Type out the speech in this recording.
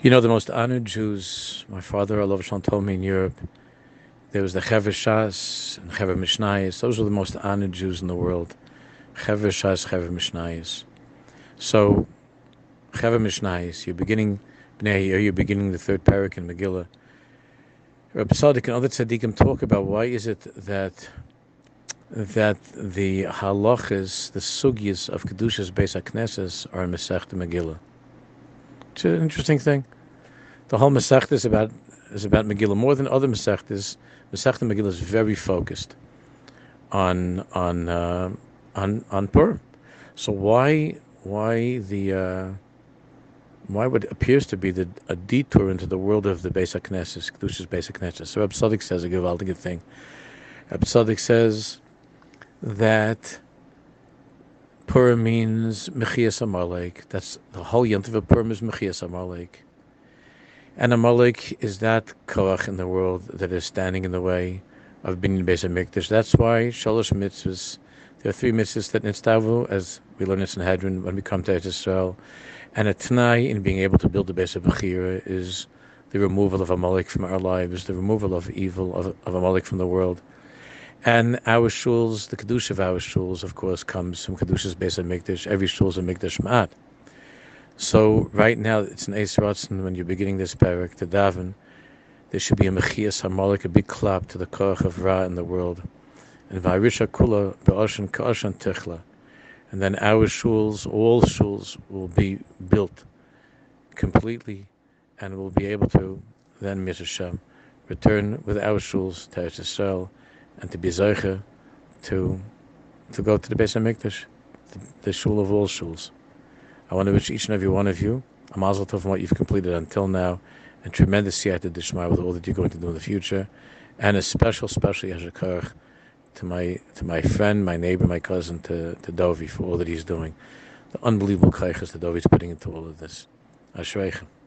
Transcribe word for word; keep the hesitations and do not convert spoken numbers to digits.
You know, the most honored Jews, my father, Allah Shalom, told me in Europe, there was the Chever Shas and Chever Mishnayos. Those were the most honored Jews in the world. Chever Shas, Chever Mishnayos. So, Chever Mishnayos, you're beginning, Bnei Yair, you're beginning the third parak in Megillah. Rabbi Tzaddik and other tzaddikim talk about why is it that that the halachas, the sugyas of Kedushas Beis HaKnesses are in Masechta Megillah. It's an interesting thing. The whole Masechta is about is about Megillah more than other Masechtas. Masechta Megillah is very focused on on uh, on on Purim. So why why the uh, why what appears to be the a detour into the world of the Beis HaKnesses, Kedushas Beis HaKnesses? So Rabbi Tzaddik says a gewaldige thing. Rabbi Tzaddik says that Purim means Mechias Amalek. That's the whole Yontif of Purim is Mechias Amalek. And Amalek is that koach in the world that is standing in the way of being in Beis HaMikdash. That's why Shalosh mitzvahs, there are three mitzvahs that nitztavu, as we learn in Sanhedrin when we come to Eretz Yisrael. And a t'nai in being able to build the Beis HaBechira is the removal of Amalek from our lives, the removal of evil, of, of Amalek from the world. And our shuls, the Kedusha of our shuls, of course, comes from Kedusha's Beis HaMikdash. Every shul is a Mikdash Ma'at. So right now, it's an Eis Ratzon, when you're beginning this parak, to daven, there should be a Mechias HaMalek, a big clap to the koach of Ra in the world. And Va'arisha Kula, Be'ashan Ka'ashan Tichla. And then our shuls, all shuls, will be built completely, and we'll be able to then, Miz Hashem, return with our shuls to Eretz Yisrael, and to be zeicha to to go to the Beis HaMikdash, the, the shul of all shuls. I want to wish each and every one of you a mazel tov from what you've completed until now, and tremendous siyata d'shmaya with all that you're going to do in the future, and a special, special yashakar to my to my friend, my neighbor, my cousin, to, to Dovi for all that he's doing. The unbelievable kaiches that Dovi's putting into all of this. Ashreichem.